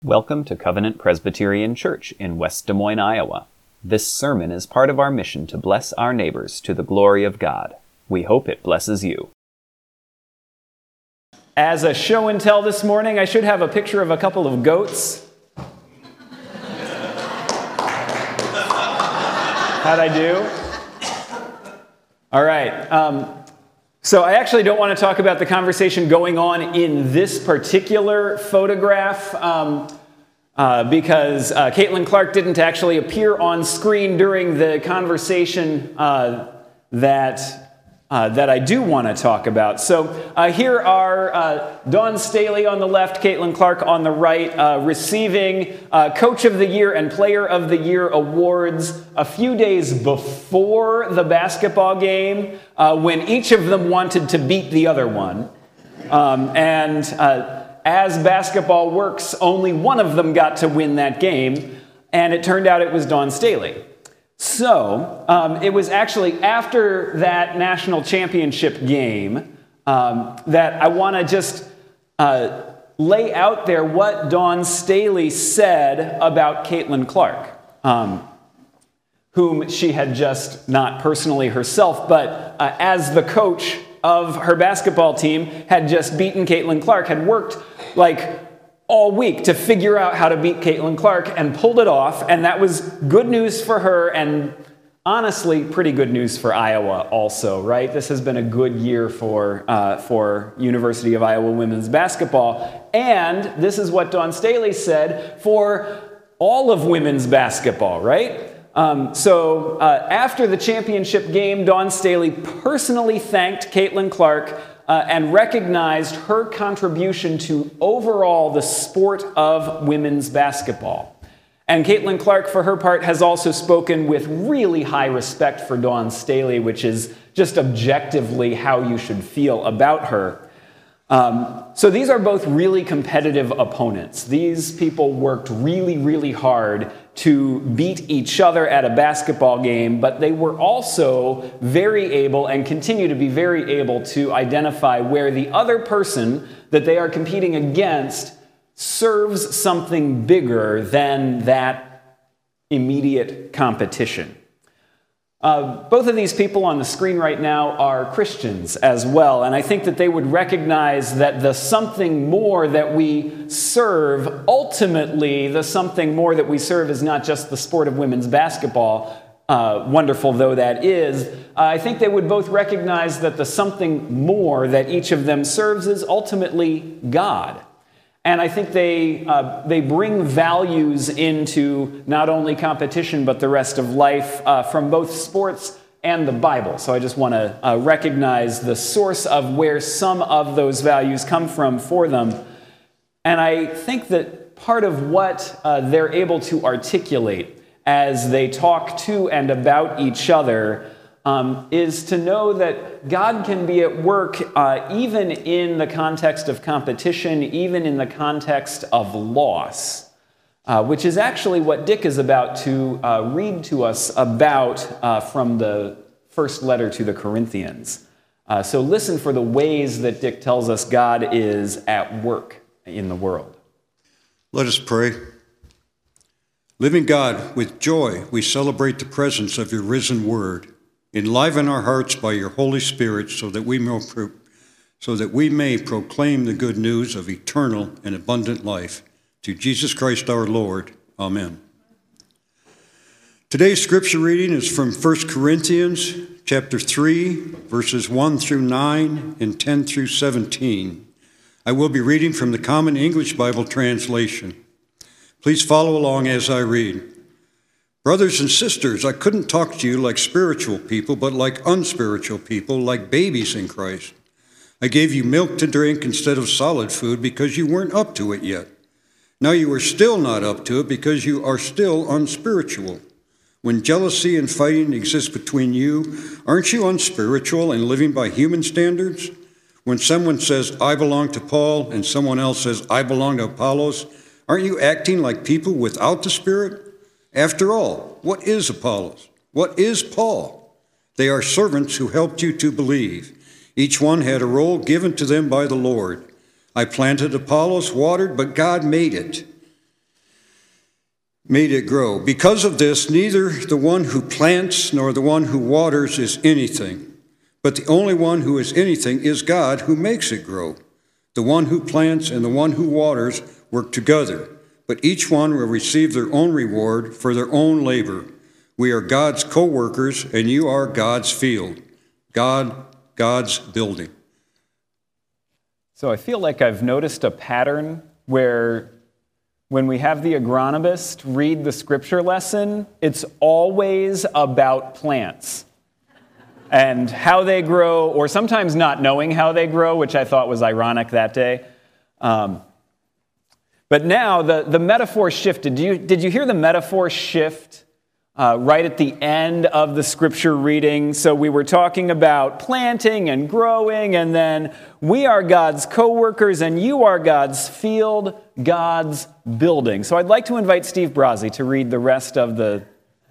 Welcome to Covenant Presbyterian Church in West Des Moines, Iowa. This sermon is part of our mission to bless our neighbors to the glory of God. We hope it blesses you. As a show and tell this morning, I should have a picture of a couple of goats. How'd I do? All right. So I actually don't want to talk about the conversation going on in this particular photograph because Caitlin Clark didn't actually appear on screen during the conversation that I do want to talk about. So here are Dawn Staley on the left, Caitlin Clark on the right, receiving Coach of the Year and Player of the Year awards a few days before the basketball game when each of them wanted to beat the other one. As basketball works, only one of them got to win that game, and it turned out it was Dawn Staley. So, it was actually after that national championship game that I want to just lay out there what Dawn Staley said about Caitlin Clark, whom she had just, not personally herself, but as the coach of her basketball team, had just beaten Caitlin Clark, had worked like all week to figure out how to beat Caitlin Clark and pulled it off, and that was good news for her and honestly pretty good news for Iowa also, right? This has been a good year for University of Iowa women's basketball, and this is what Dawn Staley said for all of women's basketball, right? So after the championship game, Dawn Staley personally thanked Caitlin Clark and recognized her contribution to overall the sport of women's basketball. And Caitlin Clark, for her part, has also spoken with really high respect for Dawn Staley, which is just objectively how you should feel about her. So these are both really competitive opponents. These people worked really, really hard to beat each other at a basketball game, but they were also very able and continue to be very able to identify where the other person that they are competing against serves something bigger than that immediate competition. Both of these people on the screen right now are Christians as well, and I think that they would recognize that the something more that we serve, ultimately the something more that we serve is not just the sport of women's basketball, wonderful though that is. I think they would both recognize that the something more that each of them serves is ultimately God. And I think they bring values into not only competition, but the rest of life from both sports and the Bible. So I just want to recognize the source of where some of those values come from for them. And I think that part of what they're able to articulate as they talk to and about each other is to know that God can be at work even in the context of competition, even in the context of loss, which is actually what Dick is about to read to us about from the first letter to the Corinthians. So listen for the ways that Dick tells us God is at work in the world. Let us pray. Living God, with joy we celebrate the presence of your risen word. Enliven our hearts by your Holy Spirit so that we may proclaim the good news of eternal and abundant life. To Jesus Christ our Lord. Amen. Today's scripture reading is from 1 Corinthians chapter 3, verses 1 through 9 and 10 through 17. I will be reading from the Common English Bible translation. Please follow along as I read. Brothers and sisters, I couldn't talk to you like spiritual people, but like unspiritual people, like babies in Christ. I gave you milk to drink instead of solid food because you weren't up to it yet. Now you are still not up to it because you are still unspiritual. When jealousy and fighting exist between you, aren't you unspiritual and living by human standards? When someone says, I belong to Paul, and someone else says, I belong to Apollos, aren't you acting like people without the Spirit? After all, what is Apollos? What is Paul? They are servants who helped you to believe. Each one had a role given to them by the Lord. I planted, Apollos watered, but God made it. made it grow. Because of this, neither the one who plants nor the one who waters is anything, but the only one who is anything is God who makes it grow. The one who plants and the one who waters work together, but each one will receive their own reward for their own labor. We are God's co-workers, and you are God's field, God's building. So I feel like I've noticed a pattern where when we have the agronomist read the scripture lesson, it's always about plants and how they grow, or sometimes not knowing how they grow, which I thought was ironic that day. But now the metaphor shifted. Did you hear the metaphor shift right at the end of the scripture reading? So we were talking about planting and growing, and then we are God's co-workers, and you are God's field, God's building. So I'd like to invite Steve Brazzi to read the rest of the...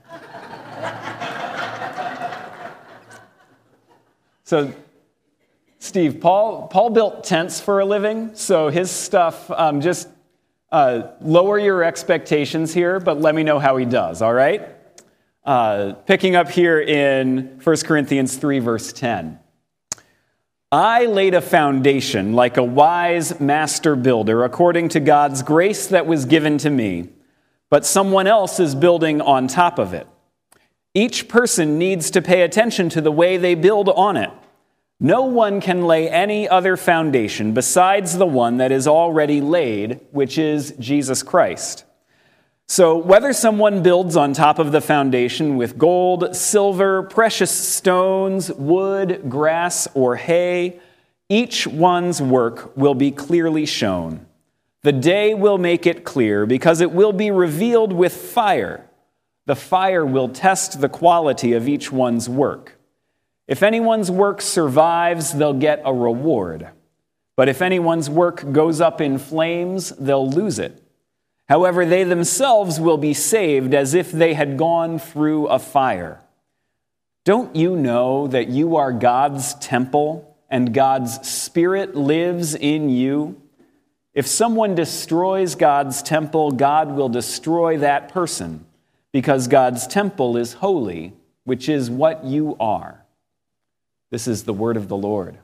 So, Steve, Paul built tents for a living, so his stuff, just lower your expectations here, but let me know how he does, all right? Picking up here in 1 Corinthians 3, verse 10. I laid a foundation like a wise master builder according to God's grace that was given to me, but someone else is building on top of it. Each person needs to pay attention to the way they build on it. No one can lay any other foundation besides the one that is already laid, which is Jesus Christ. So whether someone builds on top of the foundation with gold, silver, precious stones, wood, grass, or hay, each one's work will be clearly shown. The day will make it clear because it will be revealed with fire. The fire will test the quality of each one's work. If anyone's work survives, they'll get a reward. But if anyone's work goes up in flames, they'll lose it. However, they themselves will be saved as if they had gone through a fire. Don't you know that you are God's temple and God's Spirit lives in you? If someone destroys God's temple, God will destroy that person, because God's temple is holy, which is what you are. This is the word of the Lord.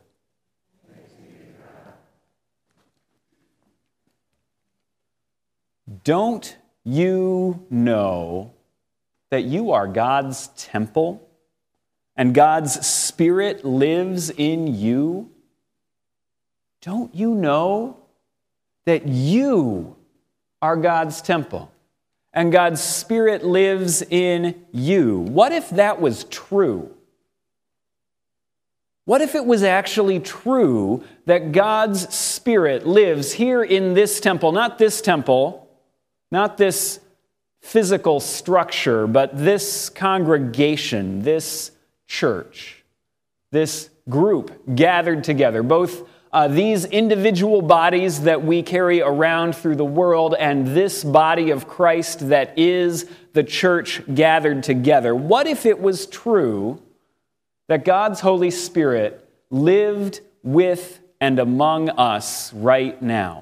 Don't you know that you are God's temple and God's Spirit lives in you? Don't you know that you are God's temple and God's Spirit lives in you? What if that was true? What if it was actually true that God's Spirit lives here in this temple, not this physical structure, but this congregation, this church, this group gathered together, both these individual bodies that we carry around through the world and this body of Christ that is the church gathered together? What if it was true that God's Holy Spirit lived with and among us right now?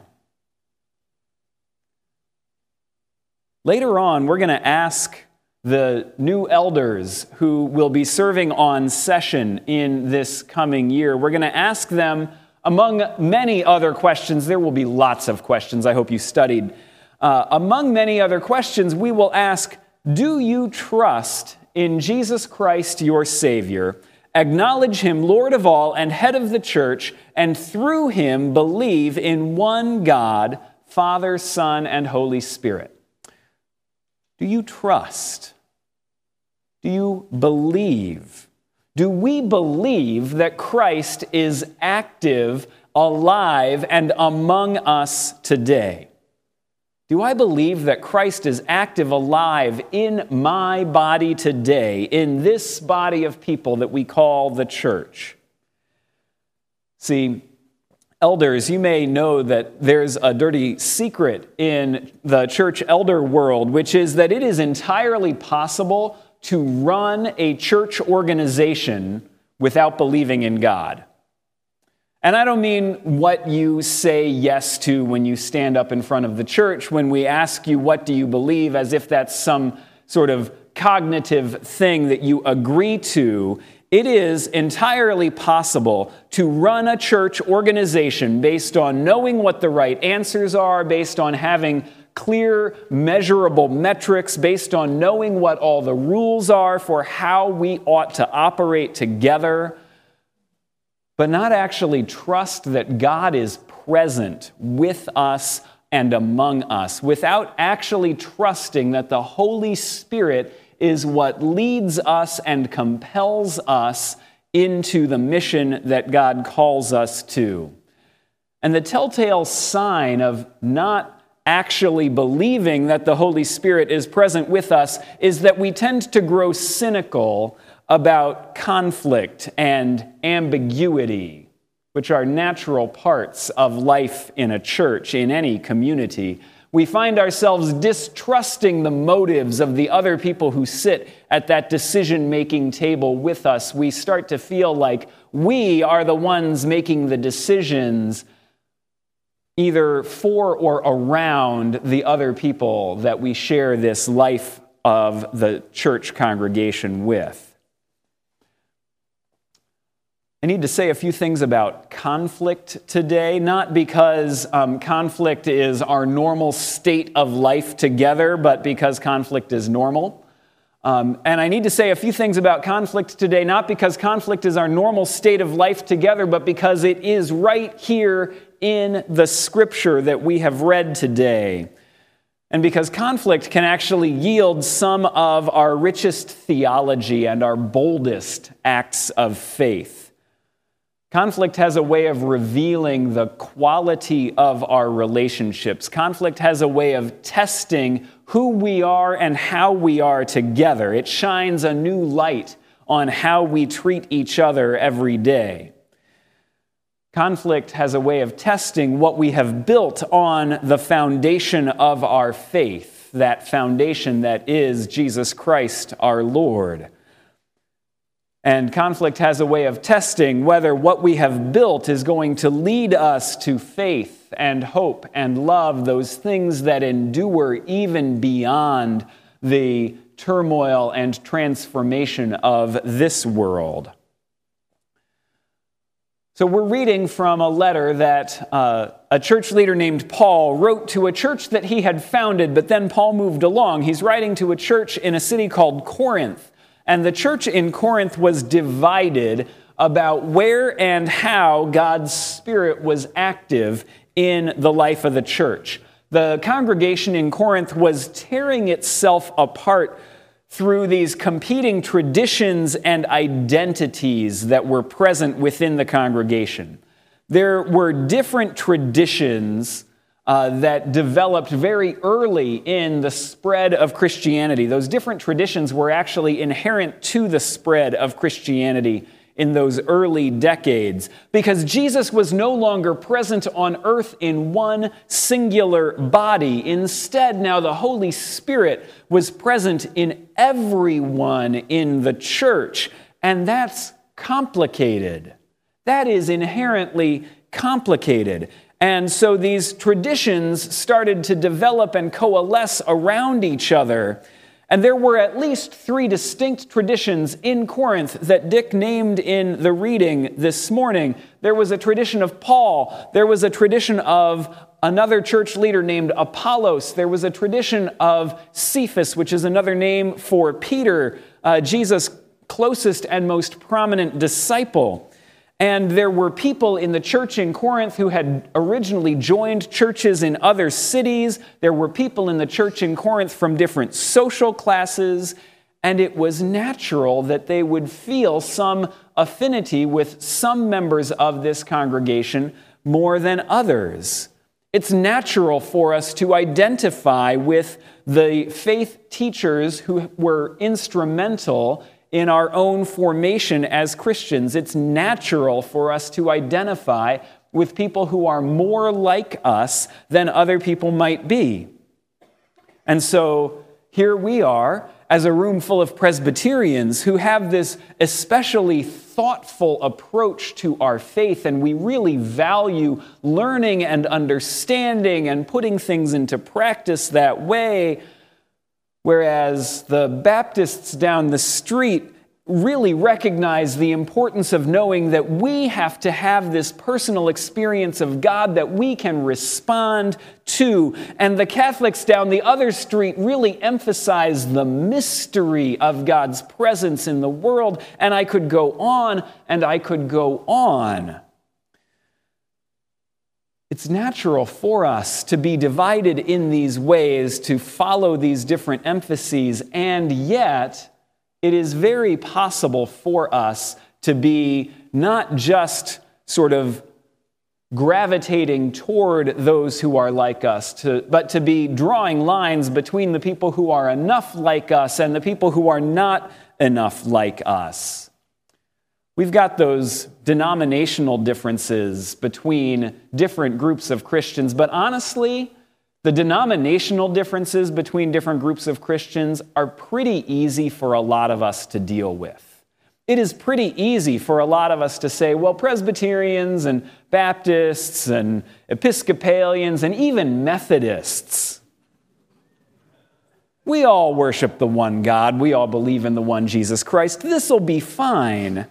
Later on, we're going to ask the new elders who will be serving on session in this coming year. We're going to ask them, among many other questions, there will be lots of questions, I hope you studied. Among many other questions, we will ask, do you trust in Jesus Christ, your Savior? Acknowledge him Lord of all and head of the church, and through him believe in one God, Father, Son, and Holy Spirit. Do you trust? Do you believe? Do we believe that Christ is active, alive, and among us today? Do I believe that Christ is active, alive in my body today, in this body of people that we call the church? See, elders, you may know that there's a dirty secret in the church elder world, which is that it is entirely possible to run a church organization without believing in God. And I don't mean what you say yes to when you stand up in front of the church, when we ask you, what do you believe, as if that's some sort of cognitive thing that you agree to. It is entirely possible to run a church organization based on knowing what the right answers are, based on having clear, measurable metrics, based on knowing what all the rules are for how we ought to operate together, but not actually trust that God is present with us and among us, without actually trusting that the Holy Spirit is what leads us and compels us into the mission that God calls us to. And the telltale sign of not actually believing that the Holy Spirit is present with us is that we tend to grow cynical about conflict and ambiguity, which are natural parts of life in a church, in any community. We find ourselves distrusting the motives of the other people who sit at that decision-making table with us. We start to feel like we are the ones making the decisions either for or around the other people that we share this life of the church congregation with. I need to say a few things about conflict today, not because conflict is our normal state of life together, but because conflict is normal. And I need to say a few things about conflict today, not because conflict is our normal state of life together, but because it is right here in the scripture that we have read today. And because conflict can actually yield some of our richest theology and our boldest acts of faith. Conflict has a way of revealing the quality of our relationships. Conflict has a way of testing who we are and how we are together. It shines a new light on how we treat each other every day. Conflict has a way of testing what we have built on the foundation of our faith, that foundation that is Jesus Christ our Lord. And conflict has a way of testing whether what we have built is going to lead us to faith and hope and love, those things that endure even beyond the turmoil and transformation of this world. So we're reading from a letter that a church leader named Paul wrote to a church that he had founded, but then Paul moved along. He's writing to a church in a city called Corinth. And the church in Corinth was divided about where and how God's Spirit was active in the life of the church. The congregation in Corinth was tearing itself apart through these competing traditions and identities that were present within the congregation. There were different traditions that developed very early in the spread of Christianity. Those different traditions were actually inherent to the spread of Christianity in those early decades, because Jesus was no longer present on earth in one singular body. Instead, now the Holy Spirit was present in everyone in the church, and that's complicated. That is inherently complicated. And so these traditions started to develop and coalesce around each other. And there were at least 3 distinct traditions in Corinth that Dick named in the reading this morning. There was a tradition of Paul. There was a tradition of another church leader named Apollos. There was a tradition of Cephas, which is another name for Peter, Jesus' closest and most prominent disciple. And there were people in the church in Corinth who had originally joined churches in other cities. There were people in the church in Corinth from different social classes. And it was natural that they would feel some affinity with some members of this congregation more than others. It's natural for us to identify with the faith teachers who were instrumental in our own formation as Christians. It's natural for us to identify with people who are more like us than other people might be. And so here we are, as a room full of Presbyterians who have this especially thoughtful approach to our faith, and we really value learning and understanding and putting things into practice that way, whereas the Baptists down the street really recognize the importance of knowing that we have to have this personal experience of God that we can respond to. And the Catholics down the other street really emphasize the mystery of God's presence in the world. And I could go on and I could go on. It's natural for us to be divided in these ways, to follow these different emphases, and yet it is very possible for us to be not just sort of gravitating toward those who are like us, but to be drawing lines between the people who are enough like us and the people who are not enough like us. We've got those denominational differences between different groups of Christians, but honestly, the denominational differences between different groups of Christians are pretty easy for a lot of us to deal with. It is pretty easy for a lot of us to say, well, Presbyterians and Baptists and Episcopalians and even Methodists, we all worship the one God. We all believe in the one Jesus Christ. This'll be fine.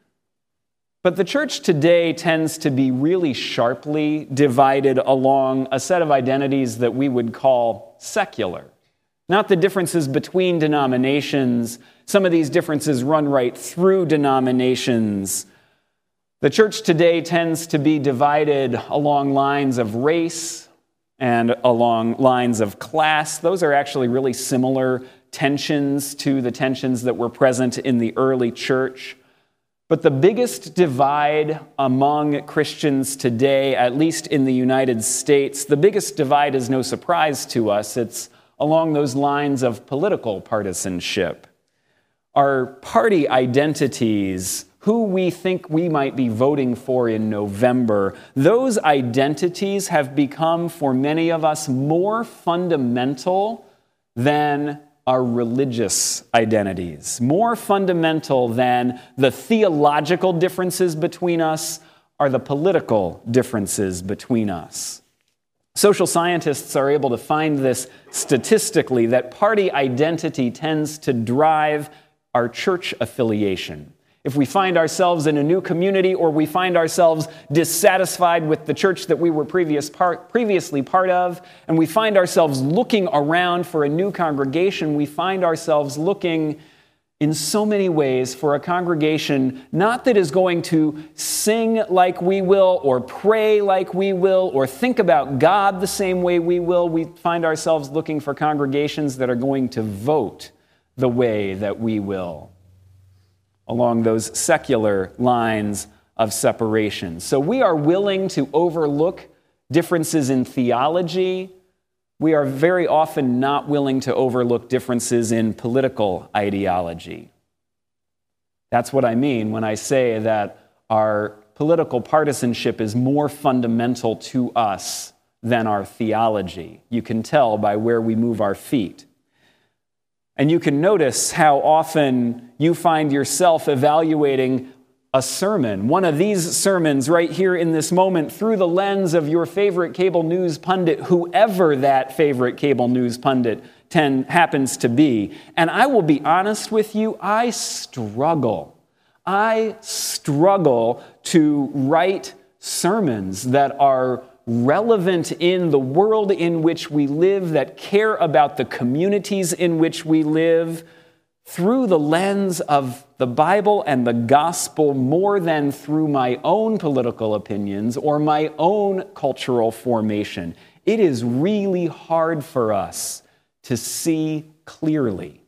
But the church today tends to be really sharply divided along a set of identities that we would call secular. Not the differences between denominations. Some of these differences run right through denominations. The church today tends to be divided along lines of race and along lines of class. Those are actually really similar tensions to the tensions that were present in the early church. But the biggest divide among Christians today, at least in the United States, the biggest divide is no surprise to us. It's along those lines of political partisanship. Our party identities, who we think we might be voting for in November, those identities have become, for many of us, more fundamental than our religious identities. More fundamental than the theological differences between us are the political differences between us. Social scientists are able to find this statistically, that party identity tends to drive our church affiliation. If we find ourselves in a new community or we find ourselves dissatisfied with the church that we were previously part of, and we find ourselves looking around for a new congregation, we find ourselves looking in so many ways for a congregation not that is going to sing like we will or pray like we will or think about God the same way we will. We find ourselves looking for congregations that are going to vote the way that we will, along those secular lines of separation. So we are willing to overlook differences in theology. We are very often not willing to overlook differences in political ideology. That's what I mean when I say that our political partisanship is more fundamental to us than our theology. You can tell by where we move our feet. And you can notice how often you find yourself evaluating a sermon, one of these sermons right here in this moment, through the lens of your favorite cable news pundit, whoever that favorite cable news pundit happens to be. And I will be honest with you, I struggle to write sermons that are relevant in the world in which we live, that care about the communities in which we live, through the lens of the Bible and the gospel more than through my own political opinions or my own cultural formation. It is really hard for us to see clearly.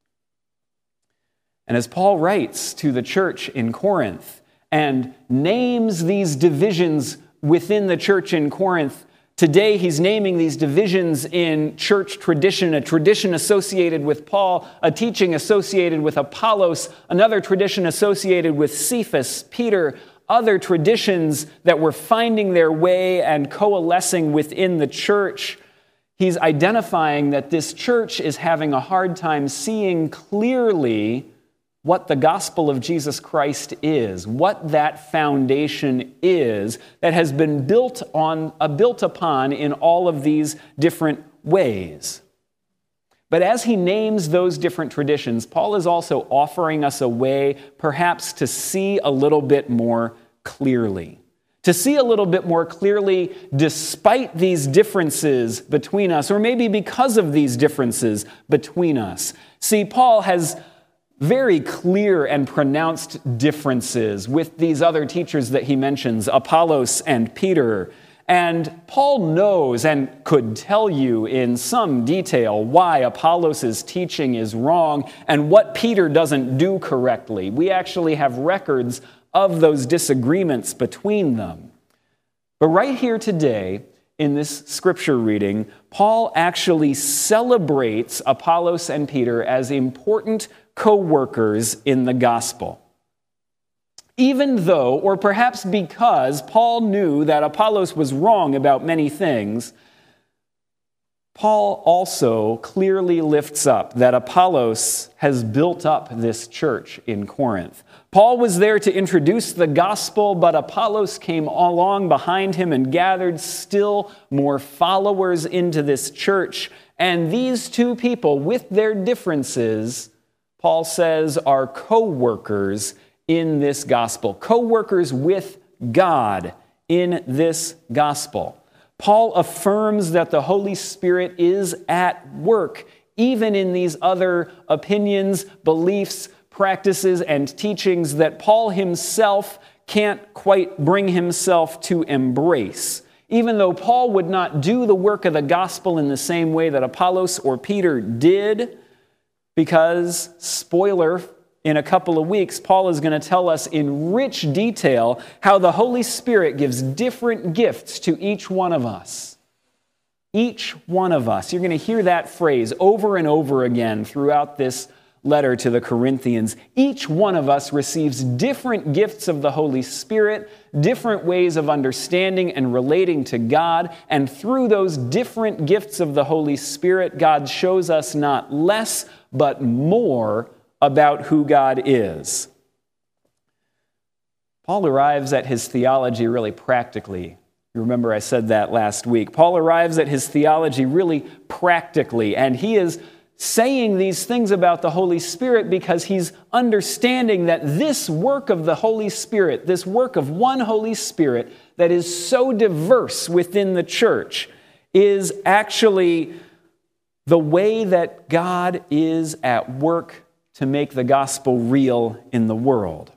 And as Paul writes to the church in Corinth and names these divisions within the church in Corinth, today he's naming these divisions in church tradition, a tradition associated with Paul, a teaching associated with Apollos, another tradition associated with Cephas, Peter, other traditions that were finding their way and coalescing within the church. he's identifying that this church is having a hard time seeing clearly what the gospel of Jesus Christ is, what that foundation is that has been built upon in all of these different ways. But as he names those different traditions, Paul is also offering us a way perhaps to see a little bit more clearly. To see a little bit more clearly despite these differences between us, or maybe because of these differences between us. See, Paul has very clear and pronounced differences with these other teachers that he mentions, Apollos and Peter. And Paul knows and could tell you in some detail why Apollos' teaching is wrong and what Peter doesn't do correctly. We actually have records of those disagreements between them. But right here today, in this scripture reading, Paul actually celebrates Apollos and Peter as important co-workers in the gospel. Even though, or perhaps because, Paul knew that Apollos was wrong about many things, Paul also clearly lifts up that Apollos has built up this church in Corinth. Paul was there to introduce the gospel, but Apollos came along behind him and gathered still more followers into this church. And these two people, with their differences, Paul says, are co-workers in this gospel, co-workers with God in this gospel. Paul affirms that the Holy Spirit is at work, even in these other opinions, beliefs, practices, and teachings that Paul himself can't quite bring himself to embrace. Even though Paul would not do the work of the gospel in the same way that Apollos or Peter did, because, spoiler, in a couple of weeks, Paul is going to tell us in rich detail how the Holy Spirit gives different gifts to each one of us. Each one of us. You're going to hear that phrase over and over again throughout this letter to the Corinthians. Each one of us receives different gifts of the Holy Spirit, different ways of understanding and relating to God, and through those different gifts of the Holy Spirit, God shows us not less, but more about who God is. Paul arrives at his theology really practically. You remember I said that last week. Paul arrives at his theology really practically, and he is saying these things about the Holy Spirit because he's understanding that this work of the Holy Spirit, this work of one Holy Spirit that is so diverse within the church, is actually the way that God is at work to make the gospel real in the world.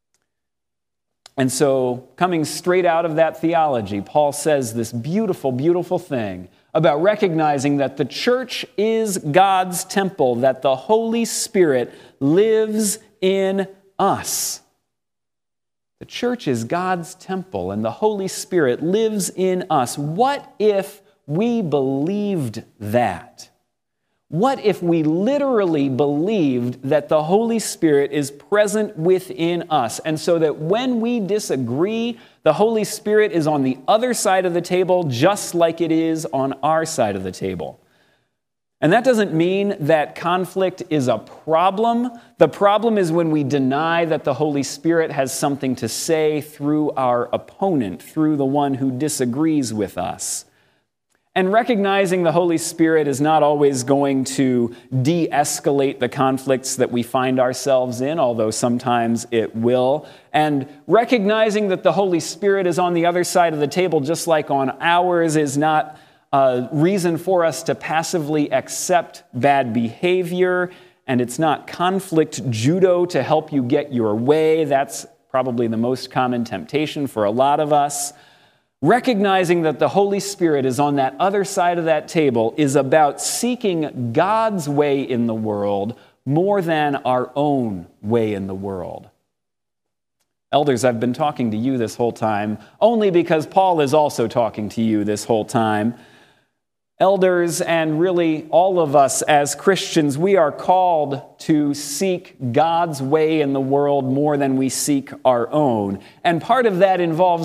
And so, coming straight out of that theology, Paul says this beautiful, beautiful thing about recognizing that the church is God's temple, that the Holy Spirit lives in us. The church is God's temple, and the Holy Spirit lives in us. What if we believed that? What if we literally believed that the Holy Spirit is present within us, and so that when we disagree, the Holy Spirit is on the other side of the table just like it is on our side of the table? And that doesn't mean that conflict is a problem. The problem is when we deny that the Holy Spirit has something to say through our opponent, through the one who disagrees with us. And recognizing the Holy Spirit is not always going to de-escalate the conflicts that we find ourselves in, although sometimes it will. And recognizing that the Holy Spirit is on the other side of the table, just like on ours, is not a reason for us to passively accept bad behavior. And it's not conflict judo to help you get your way. That's probably the most common temptation for a lot of us. Recognizing that the Holy Spirit is on that other side of that table is about seeking God's way in the world more than our own way in the world. Elders, I've been talking to you this whole time only because Paul is also talking to you this whole time. Elders, and really all of us as Christians, we are called to seek God's way in the world more than we seek our own. And part of that involves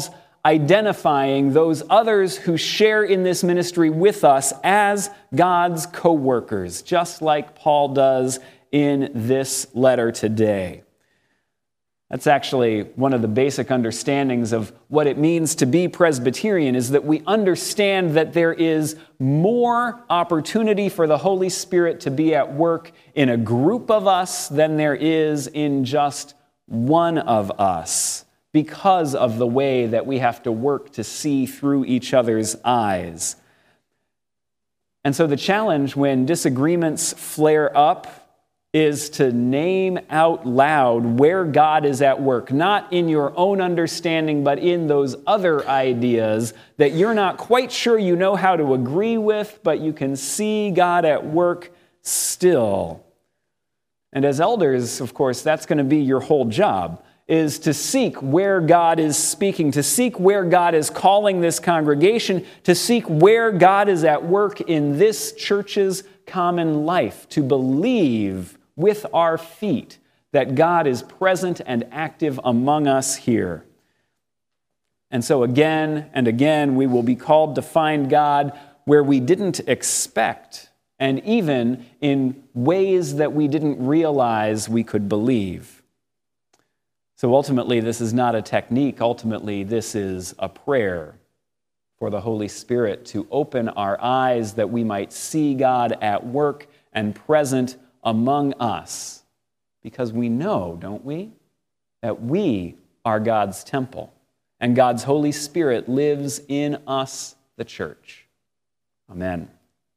identifying those others who share in this ministry with us as God's co-workers, just like Paul does in this letter today. That's actually one of the basic understandings of what it means to be Presbyterian, is that we understand that there is more opportunity for the Holy Spirit to be at work in a group of us than there is in just one of us, because of the way that we have to work to see through each other's eyes. And so the challenge when disagreements flare up is to name out loud where God is at work, not in your own understanding, but in those other ideas that you're not quite sure you know how to agree with, but you can see God at work still. And as elders, of course, that's going to be your whole job, is to seek where God is speaking, to seek where God is calling this congregation, to seek where God is at work in this church's common life, to believe with our feet that God is present and active among us here. And so again and again, we will be called to find God where we didn't expect, and even in ways that we didn't realize we could believe. So ultimately, this is not a technique. Ultimately, this is a prayer for the Holy Spirit to open our eyes that we might see God at work and present among us. Because we know, don't we, that we are God's temple, and God's Holy Spirit lives in us, the church. Amen.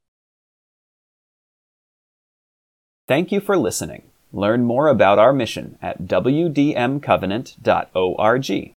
Thank you for listening. Learn more about our mission at wdmcovenant.org.